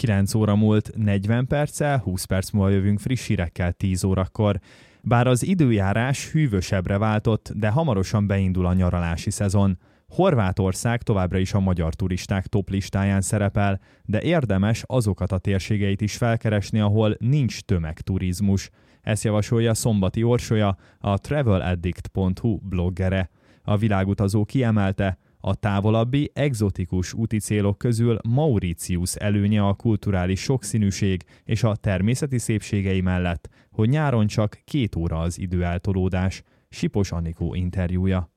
9 óra múlt 40 perccel, 20 perc múlva jövünk friss hírekkel 10 órakor. Bár az időjárás hűvösebbre váltott, de hamarosan beindul a nyaralási szezon. Horvátország továbbra is a magyar turisták top listáján szerepel, de érdemes azokat a térségeit is felkeresni, ahol nincs tömegturizmus. Ezt javasolja Szombati Orsolya, a traveladdict.hu bloggere. A világutazó kiemelte, a távolabbi, egzotikus úti célok közül Mauritius előnye a kulturális sokszínűség és a természeti szépségei mellett, hogy nyáron csak 2 óra az időeltolódás. Sipos Anikó interjúja.